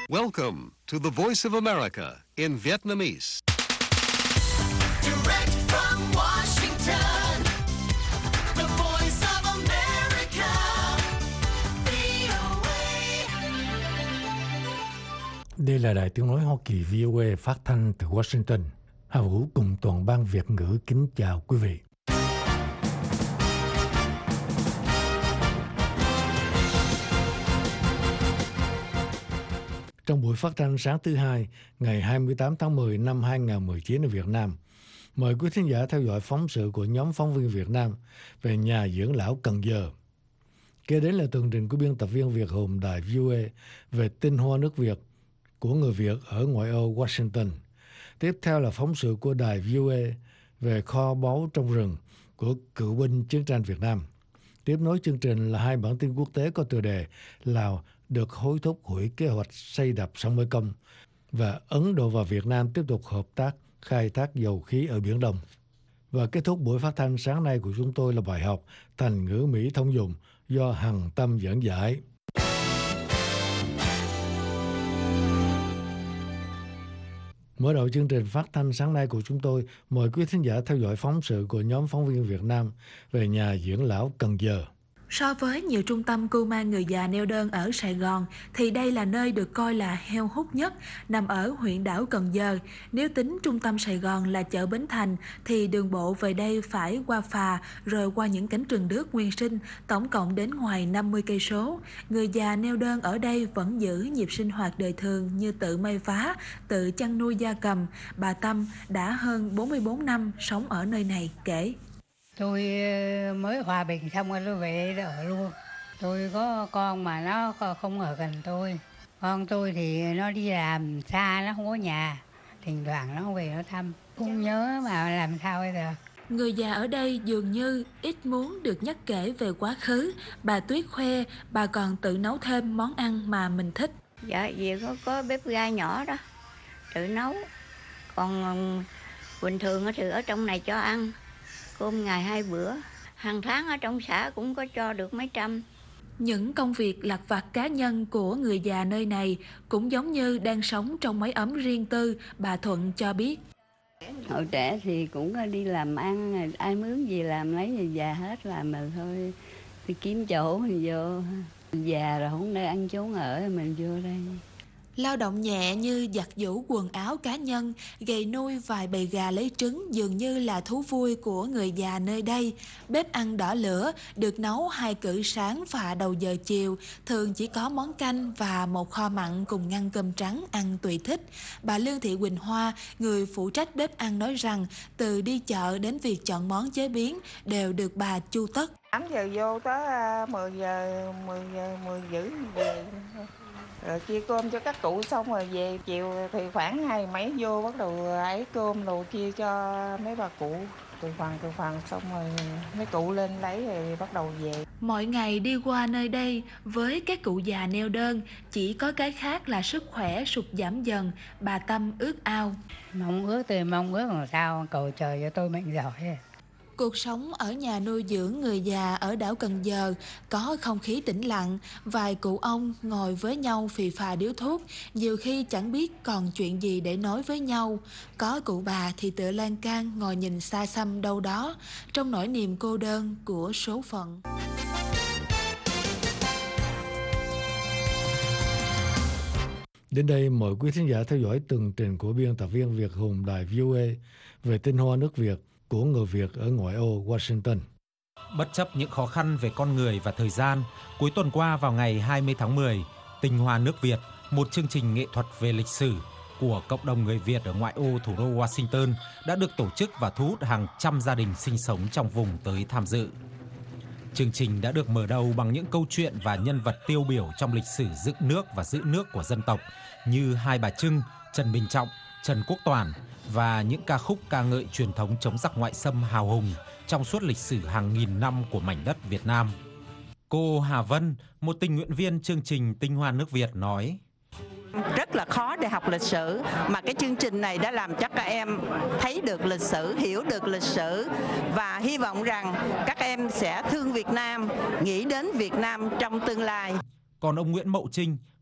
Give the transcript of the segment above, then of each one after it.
Welcome to the Voice of America in Vietnamese. Direct from Washington, the Voice of America, VOA. Đây là Đài Tiếng nói Hoa Kỳ VOA phát thanh từ Washington. Hà Vũ cùng toàn ban Việt ngữ kính chào quý vị. Trong buổi phát thanh sáng thứ Hai, ngày 28 tháng 10 năm 2019 ở Việt Nam, mời quý thính giả theo dõi phóng sự của nhóm phóng viên Việt Nam về nhà dưỡng lão Cần Giờ. Kế đến là tường trình của biên tập viên Việt Hùng đài VOA về tinh hoa nước Việt của người Việt ở ngoại ô Washington. Tiếp theo là phóng sự của đài VOA về kho báu trong rừng của cựu binh chiến tranh Việt Nam. Tiếp nối chương trình là hai bản tin quốc tế có tựa đề Lào được hối thúc hủy kế hoạch xây đập sông Mekong và Ấn Độ và Việt Nam tiếp tục hợp tác khai thác dầu khí ở Biển Đông. Và kết thúc buổi phát thanh sáng nay của chúng tôi là bài học Thành ngữ Mỹ thông dụng do Hằng Tâm giảng giải. Mở đầu chương trình phát thanh sáng nay của chúng tôi, mời quý thính giả theo dõi phóng sự của nhóm phóng viên Việt Nam về nhà dưỡng lão Cần Giờ. So với nhiều trung tâm cưu mang người già neo đơn ở Sài Gòn, thì đây là nơi được coi là heo hút nhất, nằm ở huyện đảo Cần Giờ. Nếu tính trung tâm Sài Gòn là chợ Bến Thành, thì đường bộ về đây phải qua phà, rồi qua những cánh rừng đước nguyên sinh, tổng cộng đến ngoài 50 cây số. Người già neo đơn ở đây vẫn giữ nhịp sinh hoạt đời thường như tự may vá, tự chăn nuôi gia cầm. Bà Tâm đã hơn 44 năm sống ở nơi này kể. Tôi mới hòa bình xong rồi tôi về ở luôn. Tôi có con mà nó không ở gần tôi. Con tôi thì nó đi làm xa, nó không có nhà. Thỉnh thoảng nó về nó thăm. Không nhớ mà làm sao bây giờ. Người già ở đây dường như ít muốn được nhắc kể về quá khứ. Bà Tuyết khoe bà còn tự nấu thêm món ăn mà mình thích. Dạ, vì có bếp ga nhỏ đó, tự nấu. Còn bình thường thì ở trong này cho ăn. Cơm ngày 2 bữa, hàng tháng ở trong xã cũng có cho được mấy trăm. Những công việc lặt vặt cá nhân của người già nơi này cũng giống như đang sống trong mái ấm riêng tư, bà Thuận cho biết. Hồi trẻ thì cũng đi làm ăn, ai mướn gì làm lấy gì già hết làm mà thôi. Thì kiếm chỗ mình vô, già rồi không nơi ăn chốn ở mình vô đây. Lao động nhẹ như giặt giũ quần áo cá nhân, gầy nuôi vài bầy gà lấy trứng dường như là thú vui của người già nơi đây. Bếp ăn đỏ lửa được nấu 2 cữ sáng và đầu giờ chiều, thường chỉ có món canh và một kho mặn cùng ngăn cơm trắng ăn tùy thích. Bà Lương Thị Quỳnh Hoa, người phụ trách bếp ăn nói rằng từ đi chợ đến việc chọn món chế biến đều được bà chu tất. 8 giờ vô tới 10 rưỡi về. Rồi chia cơm cho các cụ xong rồi về chiều thì khoảng 2 mấy vô bắt đầu ấy cơm đồ chia cho mấy bà cụ từ phần xong rồi mấy cụ lên lấy rồi bắt đầu về. Mọi ngày đi qua nơi đây với các cụ già neo đơn chỉ có cái khác là sức khỏe sụt giảm dần. Bà Tâm ước ao. Mong ước làm sao cầu trời cho tôi mạnh giỏi. Cuộc sống ở nhà nuôi dưỡng người già ở đảo Cần Giờ có không khí tĩnh lặng, vài cụ ông ngồi với nhau phì phà điếu thuốc, nhiều khi chẳng biết còn chuyện gì để nói với nhau. Có cụ bà thì tựa lan can ngồi nhìn xa xăm đâu đó, trong nỗi niềm cô đơn của số phận. Đến đây mời quý thính giả theo dõi tường trình của biên tập viên Việt Hùng đài VOA về tinh hoa nước Việt của người Việt ở ngoại ô Washington. Bất chấp những khó khăn về con người và thời gian, cuối tuần qua vào ngày 20 tháng 10, Tinh hoa nước Việt, một chương trình nghệ thuật về lịch sử của cộng đồng người Việt ở ngoại ô thủ đô Washington đã được tổ chức và thu hút hàng trăm gia đình sinh sống trong vùng tới tham dự. Chương trình đã được mở đầu bằng những câu chuyện và nhân vật tiêu biểu trong lịch sử dựng nước và giữ nước của dân tộc như Hai Bà Trưng, Trần Bình Trọng, Trần Quốc Toản và những ca khúc ca ngợi truyền thống chống giặc ngoại xâm hào hùng trong suốt lịch sử hàng nghìn năm của mảnh đất Việt Nam. Cô Hà Vân, một tình nguyện viên chương trình Tinh hoa nước Việt nói: Rất là khó để học lịch sử, mà cái chương trình này đã làm cho các em thấy được lịch sử, hiểu được lịch sử và hy vọng rằng các em sẽ thương Việt Nam, nghĩ đến Việt Nam trong tương lai. Còn ông Nguyễn Mậu Trinh,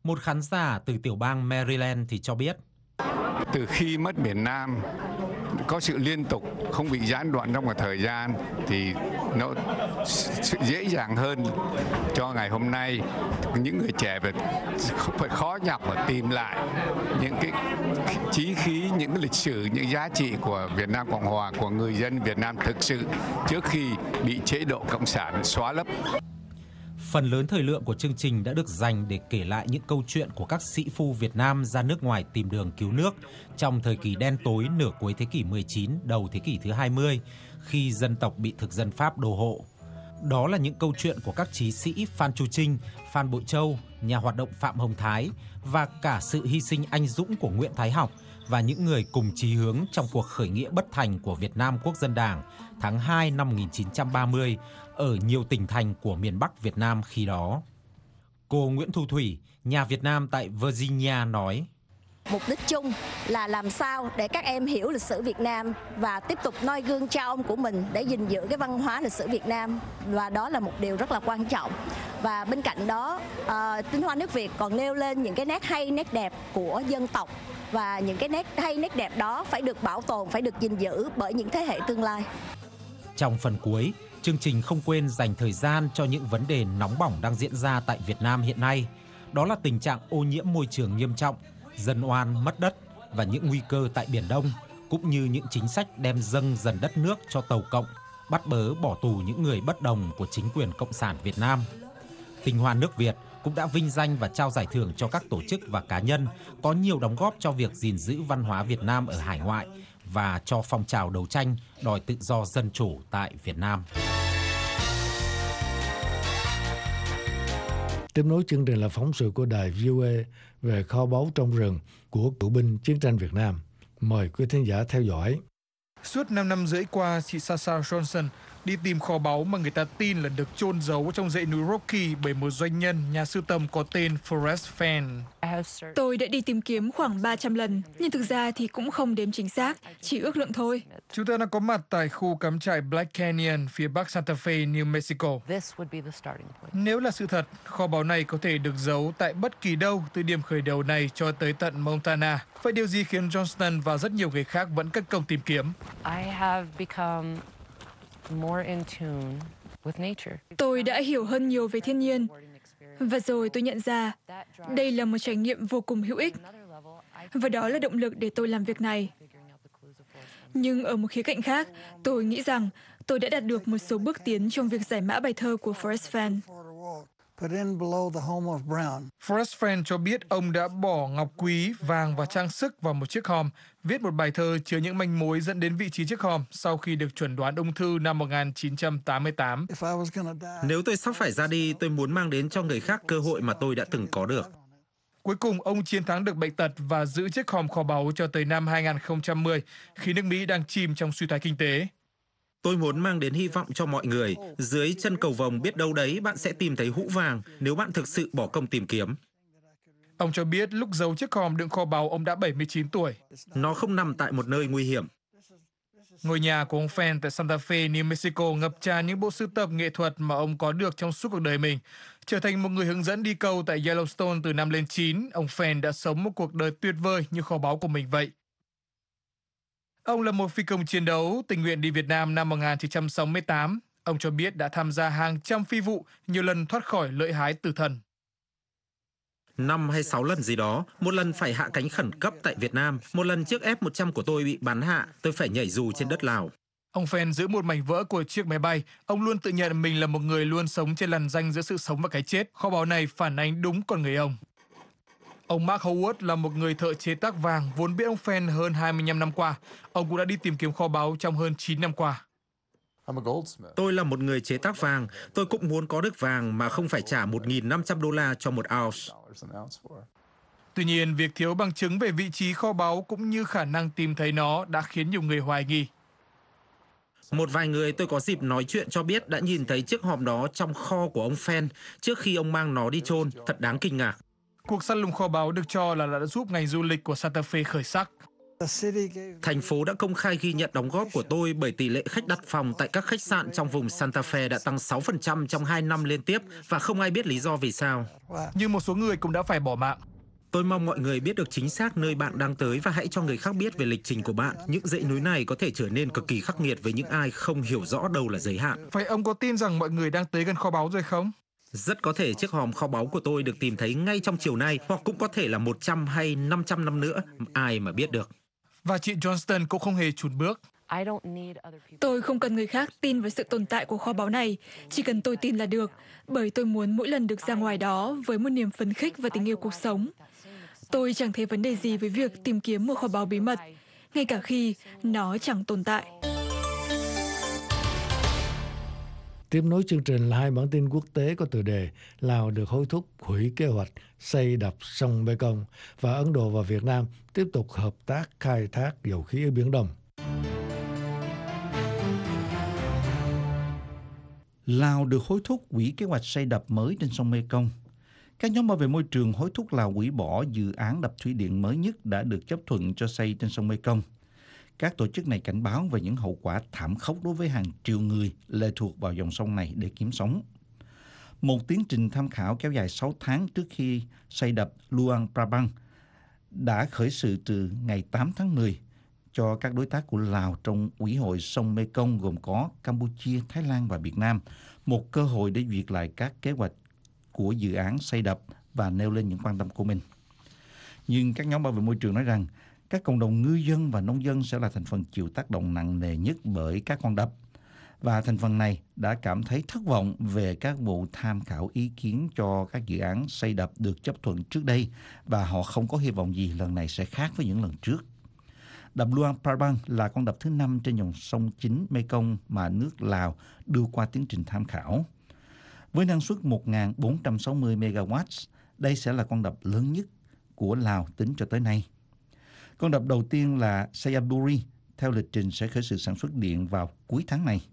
Một khán giả từ tiểu bang Maryland thì cho biết. Từ khi mất miền Nam, có sự liên tục, không bị gián đoạn trong một thời gian thì nó dễ dàng hơn cho ngày hôm nay. Những người trẻ phải khó nhọc và tìm lại những cái chí khí, những cái lịch sử, những giá trị của Việt Nam Cộng Hòa, của người dân Việt Nam thực sự trước khi bị chế độ Cộng sản xóa lấp. Phần lớn thời lượng của chương trình đã được dành để kể lại những câu chuyện của các sĩ phu Việt Nam ra nước ngoài tìm đường cứu nước trong thời kỳ đen tối nửa cuối thế kỷ 19, đầu thế kỷ thứ 20, khi dân tộc bị thực dân Pháp đô hộ. Đó là những câu chuyện của các chí sĩ Phan Chu Trinh, Phan Bội Châu, nhà hoạt động Phạm Hồng Thái và cả sự hy sinh anh dũng của Nguyễn Thái Học và những người cùng chí hướng trong cuộc khởi nghĩa bất thành của Việt Nam Quốc dân Đảng tháng 2 năm 1930 ở nhiều tỉnh thành của miền Bắc Việt Nam khi đó. Cô Nguyễn Thu Thủy, nhà Việt Nam tại Virginia nói: Mục đích chung là làm sao để các em hiểu lịch sử Việt Nam và tiếp tục noi gương cha ông của mình để gìn giữ cái văn hóa lịch sử Việt Nam, và đó là một điều rất là quan trọng. Và bên cạnh đó, Tinh Hoa Nước Việt còn nêu lên những cái nét hay, nét đẹp của dân tộc, và những cái nét hay, nét đẹp đó phải được bảo tồn, phải được gìn giữ bởi những thế hệ tương lai. Trong phần cuối, chương trình không quên dành thời gian cho những vấn đề nóng bỏng đang diễn ra tại Việt Nam hiện nay. Đó là tình trạng ô nhiễm môi trường nghiêm trọng, dân oan mất đất và những nguy cơ tại Biển Đông, cũng như những chính sách đem dâng dần đất nước cho Tàu Cộng, bắt bớ bỏ tù những người bất đồng của chính quyền Cộng sản Việt Nam. Tinh Hoa Nước Việt cũng đã vinh danh và trao giải thưởng cho các tổ chức và cá nhân có nhiều đóng góp cho việc gìn giữ văn hóa Việt Nam ở hải ngoại và cho phong trào đấu tranh đòi tự do dân chủ tại Việt Nam. Tiếp nối chương trình là phóng sự của đài VOA về kho báu trong rừng của cựu binh chiến tranh Việt Nam. Mời quý thính giả theo dõi. Suốt 5 năm rưỡi qua, chị Sasha Johnson đi tìm kho báu mà người ta tin là được chôn giấu trong dãy núi Rocky bởi một doanh nhân, nhà sưu tầm có tên Forrest Fenn. Tôi đã đi tìm kiếm khoảng 300 lần, nhưng thực ra thì cũng không đếm chính xác, chỉ ước lượng thôi. Chúng ta đang có mặt tại khu cắm trại Black Canyon, phía bắc Santa Fe, New Mexico. Nếu là sự thật, kho báu này có thể được giấu tại bất kỳ đâu từ điểm khởi đầu này cho tới tận Montana. Vậy điều gì khiến Johnston và rất nhiều người khác vẫn cất công tìm kiếm? Tôi đã hiểu hơn nhiều về thiên nhiên, và rồi tôi nhận ra đây là một trải nghiệm vô cùng hữu ích, và đó là động lực để tôi làm việc này. Nhưng ở một khía cạnh khác, tôi nghĩ rằng tôi đã đạt được một số bước tiến trong việc giải mã bài thơ của Forrest Fenn. Forrest Fenn cho biết ông đã bỏ ngọc quý, vàng và trang sức vào một chiếc hòm, viết một bài thơ chứa những manh mối dẫn đến vị trí chiếc hòm sau khi được chẩn đoán ung thư năm 1988. Nếu tôi sắp phải ra đi, tôi muốn mang đến cho người khác cơ hội mà tôi đã từng có được. Cuối cùng, ông chiến thắng được bệnh tật và giữ chiếc hòm kho báu cho tới năm 2010, khi nước Mỹ đang chìm trong suy thoái kinh tế. Tôi muốn mang đến hy vọng cho mọi người. Dưới chân cầu vồng biết đâu đấy bạn sẽ tìm thấy hũ vàng nếu bạn thực sự bỏ công tìm kiếm. Ông cho biết lúc giấu chiếc hòm đựng kho báu ông đã 79 tuổi. Nó không nằm tại một nơi nguy hiểm. Ngôi nhà của ông Fenn tại Santa Fe, New Mexico ngập tràn những bộ sưu tập nghệ thuật mà ông có được trong suốt cuộc đời mình. Trở thành một người hướng dẫn đi câu tại Yellowstone từ năm lên 9, ông Fenn đã sống một cuộc đời tuyệt vời như kho báu của mình vậy. Ông là một phi công chiến đấu, tình nguyện đi Việt Nam năm 1968. Ông cho biết đã tham gia hàng trăm phi vụ, nhiều lần thoát khỏi lợi hái tử thần. 5 hay 6 lần gì đó, một lần phải hạ cánh khẩn cấp tại Việt Nam, một lần chiếc F-100 của tôi bị bắn hạ, tôi phải nhảy dù trên đất Lào. Ông Fenn giữ một mảnh vỡ của chiếc máy bay. Ông luôn tự nhận mình là một người luôn sống trên lằn ranh giữa sự sống và cái chết. Kho báu này phản ánh đúng con người ông. Ông Mark Howard là một người thợ chế tác vàng vốn biết ông Fenn hơn 25 năm qua. Ông cũng đã đi tìm kiếm kho báu trong hơn 9 năm qua. Tôi là một người chế tác vàng. Tôi cũng muốn có được vàng mà không phải trả $1.500 cho một ounce. Tuy nhiên, việc thiếu bằng chứng về vị trí kho báu cũng như khả năng tìm thấy nó đã khiến nhiều người hoài nghi. Một vài người tôi có dịp nói chuyện cho biết đã nhìn thấy chiếc hòm đó trong kho của ông Fenn trước khi ông mang nó đi chôn. Thật đáng kinh ngạc. Cuộc săn lùng kho báu được cho là đã giúp ngành du lịch của Santa Fe khởi sắc. Thành phố đã công khai ghi nhận đóng góp của tôi bởi tỷ lệ khách đặt phòng tại các khách sạn trong vùng Santa Fe đã tăng 6% trong 2 năm liên tiếp và không ai biết lý do vì sao. Nhưng một số người cũng đã phải bỏ mạng. Tôi mong mọi người biết được chính xác nơi bạn đang tới và hãy cho người khác biết về lịch trình của bạn. Những dãy núi này có thể trở nên cực kỳ khắc nghiệt với những ai không hiểu rõ đâu là giới hạn. Vậy ông có tin rằng mọi người đang tới gần kho báu rồi không? Rất có thể chiếc hòm kho báu của tôi được tìm thấy ngay trong chiều nay, hoặc cũng có thể là 100 hay 500 năm nữa, ai mà biết được. Và chị Johnston cũng không hề chùn bước. Tôi không cần người khác tin vào sự tồn tại của kho báu này, chỉ cần tôi tin là được, bởi tôi muốn mỗi lần được ra ngoài đó với một niềm phấn khích và tình yêu cuộc sống. Tôi chẳng thấy vấn đề gì với việc tìm kiếm một kho báu bí mật, ngay cả khi nó chẳng tồn tại. Tiếp nối chương trình là 2 bản tin quốc tế có tựa đề Lào được hối thúc hủy kế hoạch xây đập sông Mekong và Ấn Độ và Việt Nam tiếp tục hợp tác khai thác dầu khí ở Biển Đông. Lào được hối thúc hủy kế hoạch xây đập mới trên sông Mekong. Các nhóm bảo vệ môi trường hối thúc Lào hủy bỏ dự án đập thủy điện mới nhất đã được chấp thuận cho xây trên sông Mekong. Các tổ chức này cảnh báo về những hậu quả thảm khốc đối với hàng triệu người lệ thuộc vào dòng sông này để kiếm sống. Một tiến trình tham khảo kéo dài 6 tháng trước khi xây đập Luang Prabang đã khởi sự từ ngày 8 tháng 10 cho các đối tác của Lào trong Ủy hội sông Mekong gồm có Campuchia, Thái Lan và Việt Nam, một cơ hội để duyệt lại các kế hoạch của dự án xây đập và nêu lên những quan tâm của mình. Nhưng các nhóm bảo vệ môi trường nói rằng các cộng đồng ngư dân và nông dân sẽ là thành phần chịu tác động nặng nề nhất bởi các con đập. Và thành phần này đã cảm thấy thất vọng về các vụ tham khảo ý kiến cho các dự án xây đập được chấp thuận trước đây và họ không có hy vọng gì lần này sẽ khác với những lần trước. Đập Luang Prabang là con đập thứ 5 trên dòng sông chính Mekong mà nước Lào đưa qua tiến trình tham khảo. Với năng suất 1.460 MW, đây sẽ là con đập lớn nhất của Lào tính cho tới nay. Con đập đầu tiên là Sayaburi, theo lịch trình sẽ khởi sự sản xuất điện vào cuối tháng này.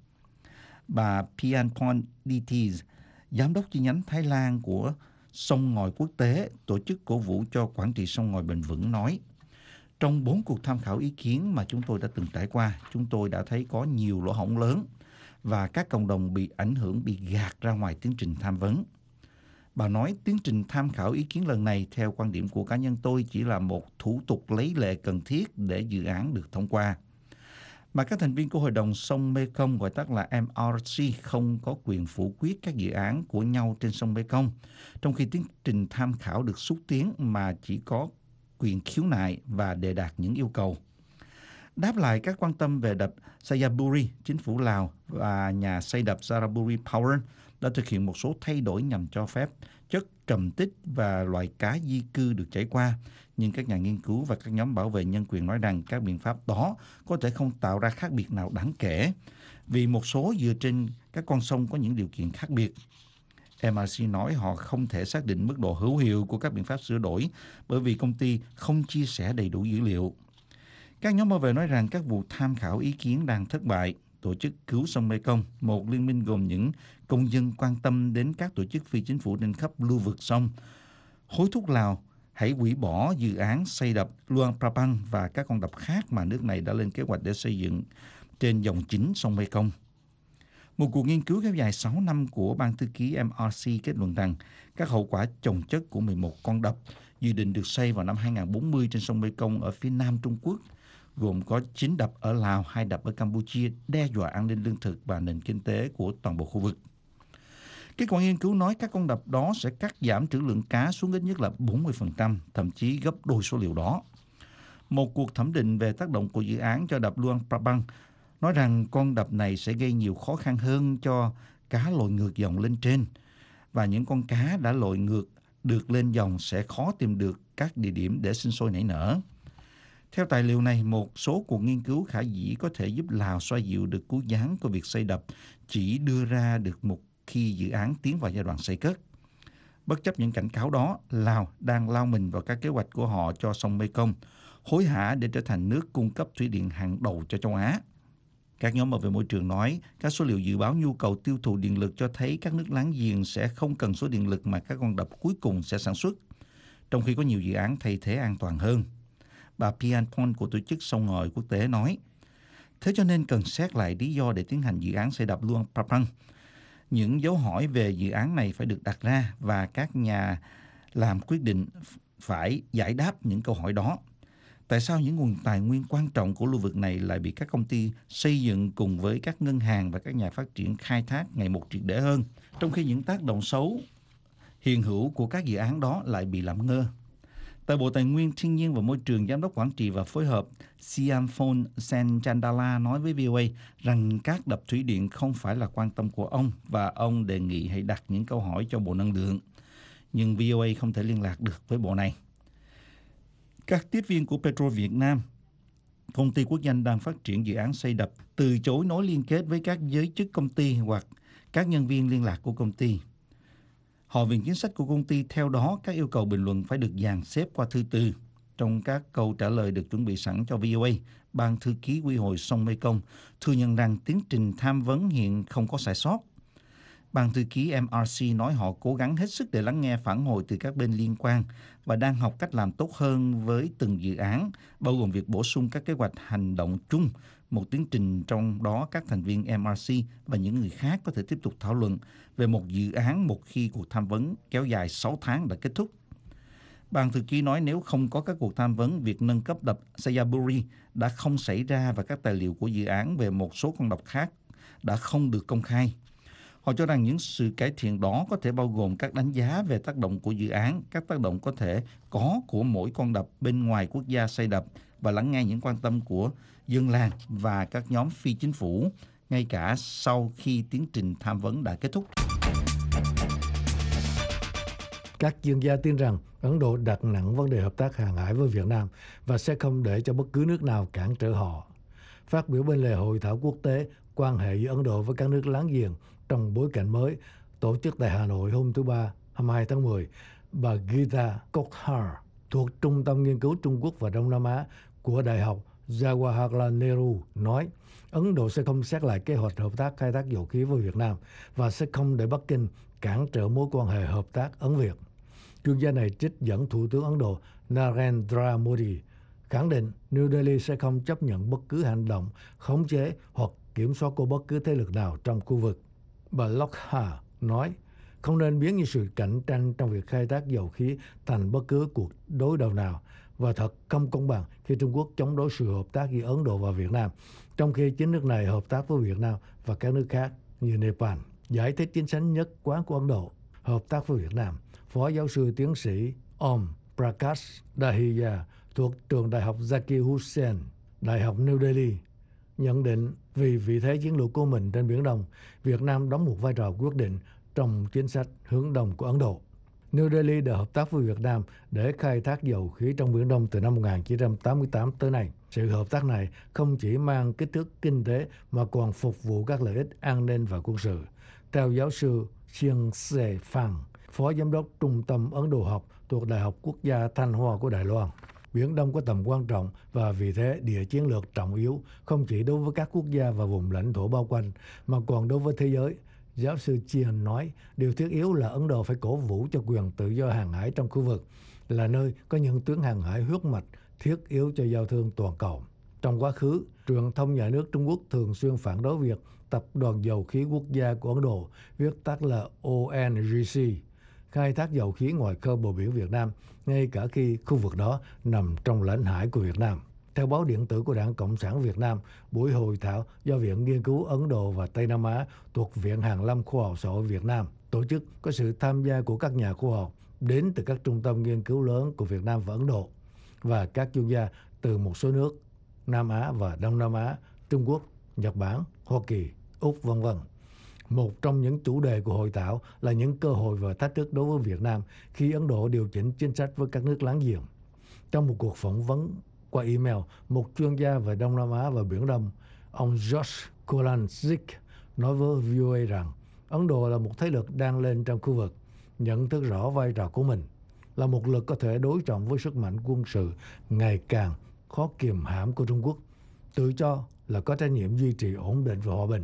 Bà Pianpon Ditis, giám đốc chi nhánh Thái Lan của Sông Ngòi Quốc tế, tổ chức cổ vũ cho quản trị sông ngòi bền vững nói, trong 4 cuộc tham khảo ý kiến mà chúng tôi đã từng trải qua, chúng tôi đã thấy có nhiều lỗ hổng lớn và các cộng đồng bị ảnh hưởng bị gạt ra ngoài tiến trình tham vấn. Bà nói tiến trình tham khảo ý kiến lần này theo quan điểm của cá nhân tôi chỉ là một thủ tục lấy lệ cần thiết để dự án được thông qua. Mà các thành viên của Hội đồng sông Mekong gọi tắt là MRC không có quyền phủ quyết các dự án của nhau trên sông Mekong, trong khi tiến trình tham khảo được xúc tiến mà chỉ có quyền khiếu nại và đề đạt những yêu cầu. Đáp lại các quan tâm về đập Sayaburi, chính phủ Lào và nhà xây đập Saraburi Power đã thực hiện một số thay đổi nhằm cho phép chất trầm tích và loài cá di cư được chảy qua. Nhưng các nhà nghiên cứu và các nhóm bảo vệ nhân quyền nói rằng các biện pháp đó có thể không tạo ra khác biệt nào đáng kể, vì một số dựa trên các con sông có những điều kiện khác biệt. MRC nói họ không thể xác định mức độ hữu hiệu của các biện pháp sửa đổi bởi vì công ty không chia sẻ đầy đủ dữ liệu. Các nhóm bảo vệ nói rằng các vụ tham khảo ý kiến đang thất bại. Tổ chức Cứu sông Mekong, một liên minh gồm những công dân quan tâm đến các tổ chức phi chính phủ trên khắp lưu vực sông, hối thúc Lào hãy hủy bỏ dự án xây đập Luang Prabang và các con đập khác mà nước này đã lên kế hoạch để xây dựng trên dòng chính sông Mekong. Một cuộc nghiên cứu kéo dài 6 năm của ban thư ký MRC kết luận rằng các hậu quả chồng chất của 11 con đập dự định được xây vào năm 2040 trên sông Mekong ở phía nam Trung Quốc, gồm có 9 đập ở Lào, 2 đập ở Campuchia, đe dọa an ninh lương thực và nền kinh tế của toàn bộ khu vực. Kết quả nghiên cứu nói các con đập đó sẽ cắt giảm trữ lượng cá xuống ít nhất là 40%, thậm chí gấp đôi số liệu đó. Một cuộc thẩm định về tác động của dự án cho đập Luang Prabang nói rằng con đập này sẽ gây nhiều khó khăn hơn cho cá lội ngược dòng lên trên, và những con cá đã lội ngược được lên dòng sẽ khó tìm được các địa điểm để sinh sôi nảy nở. Theo tài liệu này, một số cuộc nghiên cứu khả dĩ có thể giúp Lào xoa dịu được cú giáng của việc xây đập chỉ đưa ra được một khi dự án tiến vào giai đoạn xây cất. Bất chấp những cảnh cáo đó, Lào đang lao mình vào các kế hoạch của họ cho sông Mekong, hối hả để trở thành nước cung cấp thủy điện hàng đầu cho châu Á. Các nhóm bảo vệ môi trường nói các số liệu dự báo nhu cầu tiêu thụ điện lực cho thấy các nước láng giềng sẽ không cần số điện lực mà các con đập cuối cùng sẽ sản xuất, trong khi có nhiều dự án thay thế an toàn hơn. Bà Pian Pon của Tổ chức Sông Ngòi Quốc tế nói. Thế cho nên cần xét lại lý do để tiến hành dự án xây đập Luang Prabang. Những dấu hỏi về dự án này phải được đặt ra và các nhà làm quyết định phải giải đáp những câu hỏi đó. Tại sao những nguồn tài nguyên quan trọng của lưu vực này lại bị các công ty xây dựng cùng với các ngân hàng và các nhà phát triển khai thác ngày một triệt để hơn, trong khi những tác động xấu hiện hữu của các dự án đó lại bị làm ngơ? Tại Bộ Tài nguyên, Thiên nhiên và Môi trường, Giám đốc Quản trị và Phối hợp Siamphone Senchandala nói với VOA rằng các đập thủy điện không phải là quan tâm của ông và ông đề nghị hãy đặt những câu hỏi cho Bộ Năng lượng. Nhưng VOA không thể liên lạc được với bộ này. Các tiếp viên của Petro Việt Nam, công ty quốc doanh đang phát triển dự án xây đập, từ chối nối liên kết với các giới chức công ty hoặc các nhân viên liên lạc của công ty. Họ viện chính sách của công ty theo đó các yêu cầu bình luận phải được dàn xếp qua thư từ. Trong các câu trả lời được chuẩn bị sẵn cho VOA, Ban Thư ký Quy hội sông Mekong thừa nhận rằng tiến trình tham vấn hiện không có sai sót. Ban thư ký MRC nói họ cố gắng hết sức để lắng nghe phản hồi từ các bên liên quan và đang học cách làm tốt hơn với từng dự án, bao gồm việc bổ sung các kế hoạch hành động chung, một tiến trình trong đó các thành viên MRC và những người khác có thể tiếp tục thảo luận về một dự án một khi cuộc tham vấn kéo dài 6 tháng đã kết thúc. Ban thư ký nói nếu không có các cuộc tham vấn, việc nâng cấp đập Sayaburi đã không xảy ra và các tài liệu của dự án về một số con đập khác đã không được công khai. Họ cho rằng những sự cải thiện đó có thể bao gồm các đánh giá về tác động của dự án, các tác động có thể có của mỗi con đập bên ngoài quốc gia xây đập và lắng nghe những quan tâm của dân làng và các nhóm phi chính phủ, ngay cả sau khi tiến trình tham vấn đã kết thúc. Các chuyên gia tin rằng Ấn Độ đặt nặng vấn đề hợp tác hàng hải với Việt Nam và sẽ không để cho bất cứ nước nào cản trở họ. Phát biểu bên lề hội thảo quốc tế quan hệ giữa Ấn Độ với các nước láng giềng trong bối cảnh mới tổ chức tại Hà Nội hôm thứ Ba, 22 tháng 10, bà Gita Kothar thuộc Trung tâm Nghiên cứu Trung Quốc và Đông Nam Á của Đại học Jawaharlal Nehru nói Ấn Độ sẽ không xét lại kế hoạch hợp tác khai thác dầu khí với Việt Nam và sẽ không để Bắc Kinh cản trở mối quan hệ hợp tác Ấn-Việt. Chuyên gia này trích dẫn Thủ tướng Ấn Độ Narendra Modi khẳng định New Delhi sẽ không chấp nhận bất cứ hành động khống chế hoặc kiểm soát của bất cứ thế lực nào trong khu vực. Bà Lokha nói không nên biến như sự cạnh tranh trong việc khai thác dầu khí thành bất cứ cuộc đối đầu nào và thật không công bằng khi Trung Quốc chống đối sự hợp tác giữa Ấn Độ và Việt Nam, trong khi chính nước này hợp tác với Việt Nam và các nước khác như Nepal. Giải thích chính sách nhất quán của Ấn Độ hợp tác với Việt Nam, Phó giáo sư tiến sĩ Om Prakash Dahiya thuộc trường Đại học Zakir Hussain, Đại học New Delhi nhận định vì vị thế chiến lược của mình trên Biển Đông, Việt Nam đóng một vai trò quyết định trong chính sách hướng đông của Ấn Độ. New Delhi đã hợp tác với Việt Nam để khai thác dầu khí trong Biển Đông từ năm 1988 tới nay. Sự hợp tác này không chỉ mang kích thước kinh tế mà còn phục vụ các lợi ích an ninh và quân sự. Theo giáo sư Chiang Se Phang, Phó Giám đốc Trung tâm Ấn Độ học thuộc Đại học Quốc gia Thanh Hoa của Đài Loan, Biển Đông có tầm quan trọng và vì thế địa chiến lược trọng yếu không chỉ đối với các quốc gia và vùng lãnh thổ bao quanh mà còn đối với thế giới. Giáo sư Chiang nói điều thiết yếu là Ấn Độ phải cổ vũ cho quyền tự do hàng hải trong khu vực, là nơi có những tuyến hàng hải huyết mạch thiết yếu cho giao thương toàn cầu. Trong quá khứ, truyền thông nhà nước Trung Quốc thường xuyên phản đối việc Tập đoàn Dầu khí Quốc gia của Ấn Độ, viết tắt là ONGC, khai thác dầu khí ngoài khơi bờ biển Việt Nam, ngay cả khi khu vực đó nằm trong lãnh hải của Việt Nam. Theo báo điện tử của Đảng Cộng sản Việt Nam, buổi hội thảo do Viện Nghiên cứu Ấn Độ và Tây Nam Á thuộc Viện Hàn lâm Khoa học Xã hội Việt Nam tổ chức có sự tham gia của các nhà khoa học đến từ các trung tâm nghiên cứu lớn của Việt Nam và Ấn Độ và các chuyên gia từ một số nước Nam Á và Đông Nam Á, Trung Quốc, Nhật Bản, Hoa Kỳ, Úc, v.v. Một trong những chủ đề của hội thảo là những cơ hội và thách thức đối với Việt Nam khi Ấn Độ điều chỉnh chính sách với các nước láng giềng. Trong một cuộc phỏng vấn qua email, một chuyên gia về Đông Nam Á và Biển Đông, ông George Kolanzik nói với VOA rằng Ấn Độ là một thế lực đang lên trong khu vực, nhận thức rõ vai trò của mình, là một lực có thể đối trọng với sức mạnh quân sự ngày càng khó kiềm hãm của Trung Quốc, tự cho là có trách nhiệm duy trì ổn định và hòa bình.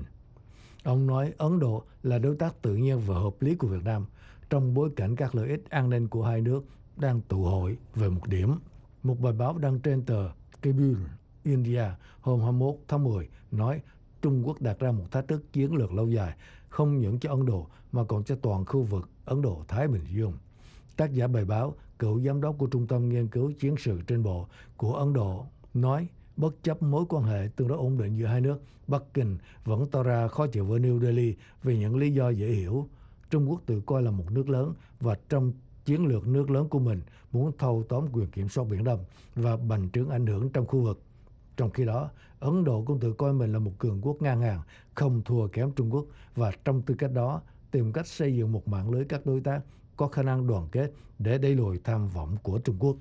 Ông nói Ấn Độ là đối tác tự nhiên và hợp lý của Việt Nam trong bối cảnh các lợi ích an ninh của hai nước đang tụ hội về một điểm. Một bài báo đăng trên tờ Tribune India hôm 21 tháng 10 nói Trung Quốc đặt ra một thách thức chiến lược lâu dài, không những cho Ấn Độ mà còn cho toàn khu vực Ấn Độ-Thái Bình Dương. Tác giả bài báo, cựu giám đốc của Trung tâm Nghiên cứu Chiến sự trên bộ của Ấn Độ, nói bất chấp mối quan hệ tương đối ổn định giữa hai nước, Bắc Kinh vẫn tỏ ra khó chịu với New Delhi vì những lý do dễ hiểu. Trung Quốc tự coi là một nước lớn và trong chiến lược nước lớn của mình muốn thâu tóm quyền kiểm soát Biển Đông và bành trướng ảnh hưởng trong khu vực. Trong khi đó, Ấn Độ cũng tự coi mình là một cường quốc ngang hàng, không thua kém Trung Quốc và trong tư cách đó tìm cách xây dựng một mạng lưới các đối tác có khả năng đoàn kết để đẩy lùi tham vọng của Trung Quốc.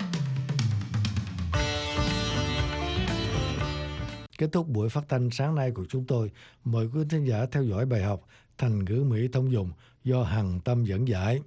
Kết thúc buổi phát thanh sáng nay của chúng tôi, mời quý khán giả theo dõi bài học Thành ngữ Mỹ thông dụng do Hằng Tâm dẫn giải.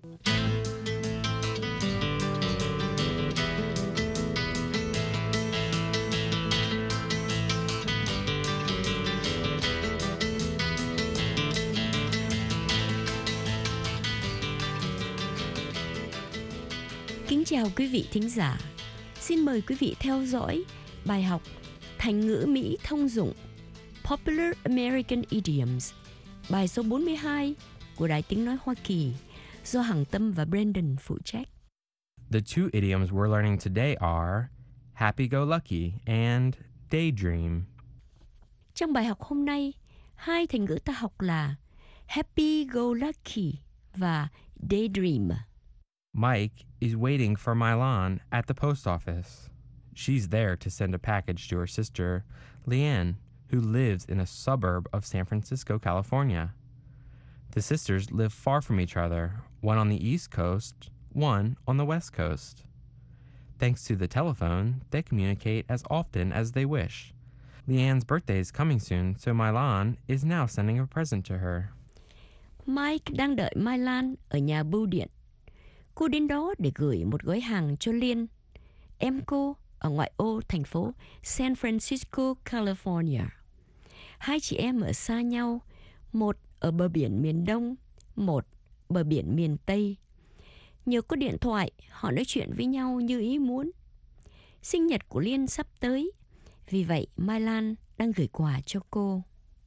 Kính chào quý vị thính giả. Xin mời quý vị theo dõi bài học Thành ngữ Mỹ thông dụng Popular American Idioms, bài số 42 của Đài Tiếng Nói Hoa Kỳ do Hằng Tâm và Brandon phụ trách. The two idioms we're learning today are happy-go-lucky and daydream. Trong bài học hôm nay, hai thành ngữ ta học là happy-go-lucky và daydream. Mike is waiting for Milan at the post office. She's there to send a package to her sister, Leanne, who lives in a suburb of San Francisco, California. The sisters live far from each other, one on the East Coast, one on the West Coast. Thanks to the telephone, they communicate as often as they wish. Leanne's birthday is coming soon, so Milan is now sending a present to her. Mike đang đợi Milan ở nhà bưu điện. Cô đến đó để gửi một gói hàng cho Liên, em cô ở ngoại ô thành phố San Francisco, California. Hai chị em ở xa nhau, một ở bờ biển miền Đông, một bờ biển miền Tây. Nhờ có điện thoại, họ nói chuyện với nhau như ý muốn. Sinh nhật của Liên sắp tới, vì vậy Milan đang gửi quà cho cô.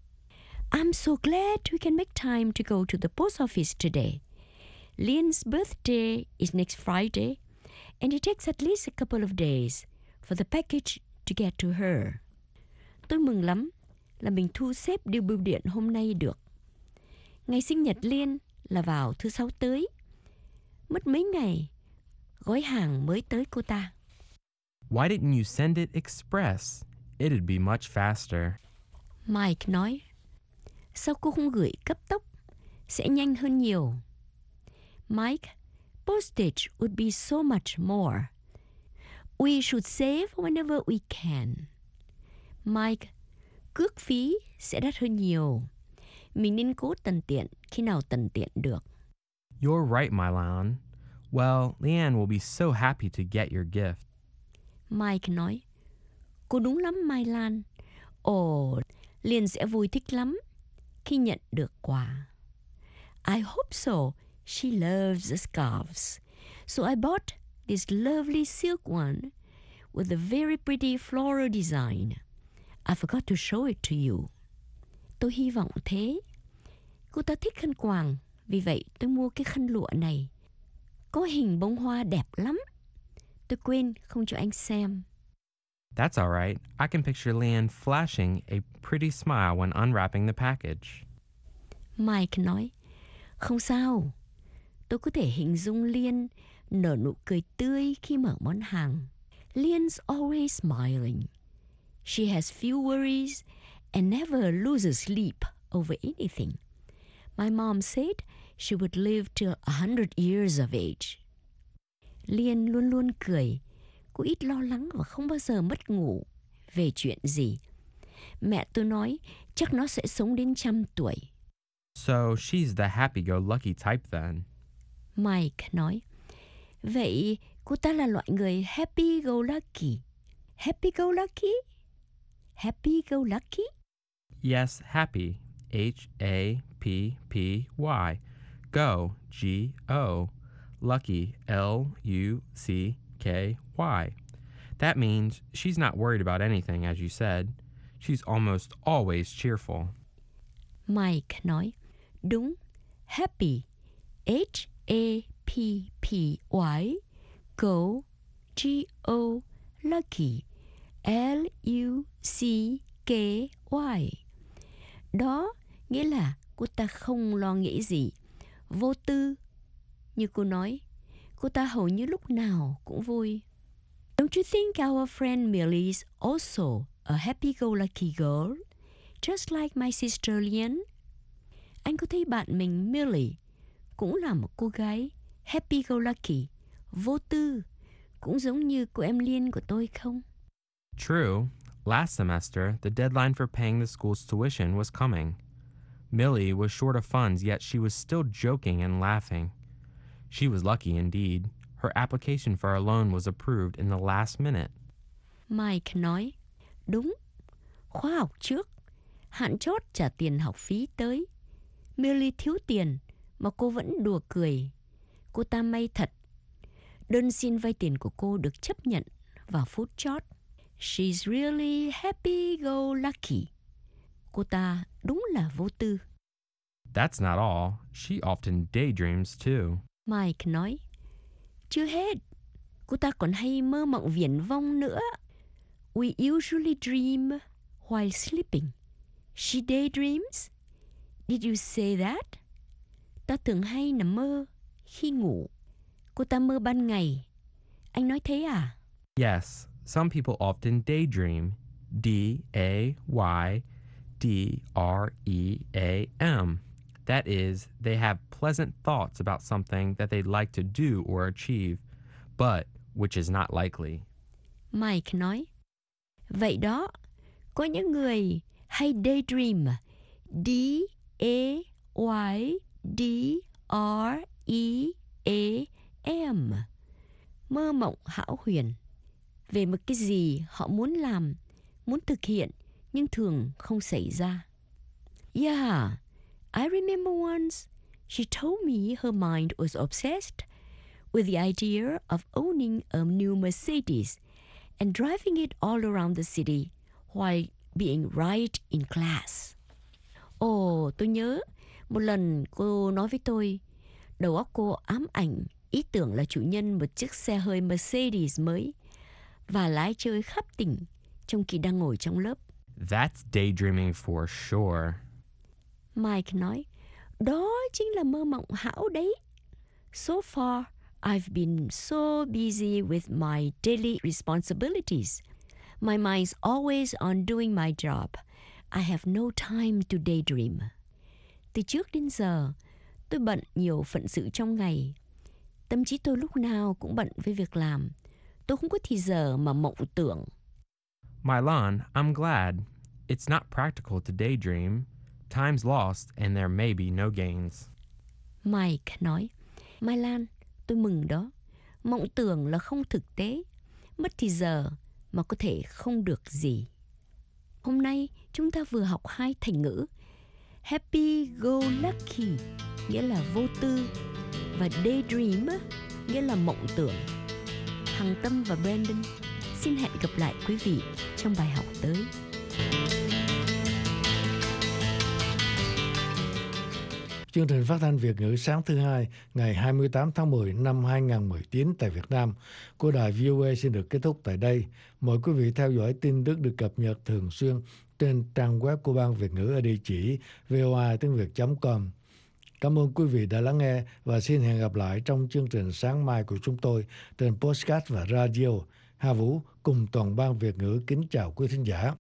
I'm so glad we can make time to go to the post office today. Leanne's birthday is next Friday, and it takes at least a couple of days for the package to get to her. Tôi mừng lắm là mình thu xếp đi bưu điện hôm nay được. Ngày sinh nhật Liên là vào thứ Sáu tới. Mất mấy ngày, gói hàng mới tới cô ta. Why didn't you send it express? It'd be much faster. Mike nói, sao cô không gửi cấp tốc? Sẽ nhanh hơn nhiều. Mike, postage would be so much more. We should save whenever we can. Mike, cước phí sẽ đắt hơn nhiều. Mình nên cố tần tiện khi nào tần tiện được. You're right, Milan. Well, Leanne will be so happy to get your gift. Mike nói, cô đúng lắm Milan. Ồ, Liên sẽ vui thích lắm khi nhận được quà. I hope so. She loves the scarves. So I bought this lovely silk one with a very pretty floral design. I forgot to show it to you. Tôi hy vọng thế. Cô ta thích khăn quàng, vì vậy tôi mua cái khăn lụa này. Có hình bông hoa đẹp lắm. Tôi quên không cho anh xem. That's all right. I can picture Leanne flashing a pretty smile when unwrapping the package. Mike nói, không sao. Tôi có thể hình dung Liên nở nụ cười tươi khi mở món hàng. Leanne's always smiling. She has few worries and never loses sleep over anything. My mom said she would live till 100 years of age. Liên luôn luôn cười. Cô ít lo lắng và không bao giờ mất ngủ về chuyện gì. Mẹ tôi nói chắc nó sẽ sống đến 100 tuổi. So she's the happy-go-lucky type then. Mike nói, vậy cô ta là loại người happy-go-lucky. Happy-go-lucky? Happy-go-lucky? Yes, happy. H-A-P-P-Y. Go, G-O. Lucky, L-U-C-K-Y. That means she's not worried about anything, as you said. She's almost always cheerful. Mike nói, đúng, happy, H-A-P-P-Y, go, G-O, lucky, L-U-C-K-Y. Đó nghĩa là cô ta không lo nghĩ gì, vô tư. Như cô nói, cô ta hầu như lúc nào cũng vui. Don't you think our friend Millie is also a happy-go-lucky girl, just like my sister Lian? Anh có thấy bạn mình Millie cũng là một cô gái happy-go-lucky, vô tư, cũng giống như cô em Liên của tôi không? True. Last semester, the deadline for paying the school's tuition was coming. Millie was short of funds, yet she was still joking and laughing. She was lucky indeed. Her application for a loan was approved in the last minute. Mike nói, đúng, khóa học trước, hạn chót trả tiền học phí tới. Millie thiếu tiền mà cô vẫn đùa cười. Cô ta may thật. Đơn xin vay tiền của cô được chấp nhận vào phút chót. She's really happy-go-lucky. Cô ta đúng là vô tư. That's not all. She often daydreams too. Mike nói, chưa hết, cô ta còn hay mơ mộng viển vông nữa. We usually dream while sleeping. She daydreams? Did you say that? Ta thường hay nằm mơ khi ngủ. Cô ta mơ ban ngày. Anh nói thế à? Yes, some people often daydream. D-A-Y-D-R-E-A-M. That is, they have pleasant thoughts about something that they'd like to do or achieve, but which is not likely. Mike nói, vậy đó, có những người hay daydream. D-A-Y-D-R-E-A-M. Mơ mộng hão huyền về một cái gì họ muốn làm, muốn thực hiện, nhưng thường không xảy ra. Yeah, I remember once she told me her mind was obsessed with the idea of owning a new Mercedes and driving it all around the city while being right in class. Ồ, tôi nhớ một lần cô nói với tôi, đầu óc cô ám ảnh ý tưởng là chủ nhân một chiếc xe hơi Mercedes mới và lái chơi khắp tỉnh trong khi đang ngồi trong lớp. That's daydreaming for sure. Mike nói, đó chính là mơ mộng hão đấy. So far, I've been so busy with my daily responsibilities. My mind's always on doing my job. I have no time to daydream. Từ trước đến giờ, tôi bận nhiều phận sự trong ngày. Tâm trí tôi lúc nào cũng bận với việc làm. Tôi không có thì giờ mà mộng tưởng. Mylan, I'm glad. It's not practical to daydream. Time's lost and there may be no gains. Mike nói, Mai Lan, tôi mừng đó. Mộng tưởng là không thực tế. Mất thì giờ mà có thể không được gì. Hôm nay chúng ta vừa học 2 thành ngữ. Happy go lucky nghĩa là vô tư, và daydream nghĩa là mộng tưởng. Hằng Tâm và Brandon xin hẹn gặp lại quý vị trong bài học tới. Chương trình phát thanh Việt ngữ sáng thứ Hai ngày 28 tháng 10 năm 2019 tại Việt Nam của đài VOA xin được kết thúc tại đây. Mời quý vị theo dõi tin tức được cập nhật thường xuyên trên trang web của Ban Việt ngữ ở địa chỉ voa.tiếng.việt.com. Cảm ơn quý vị đã lắng nghe và xin hẹn gặp lại trong chương trình sáng mai của chúng tôi trên podcast và radio. Hà Vũ cùng toàn ban Việt ngữ kính chào quý thính giả.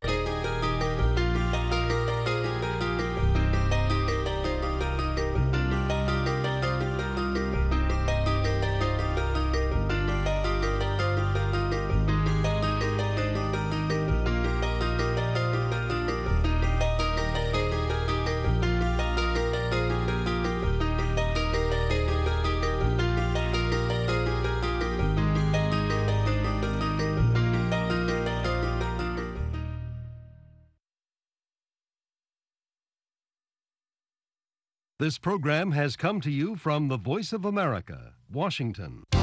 This program has come to you from the Voice of America, Washington.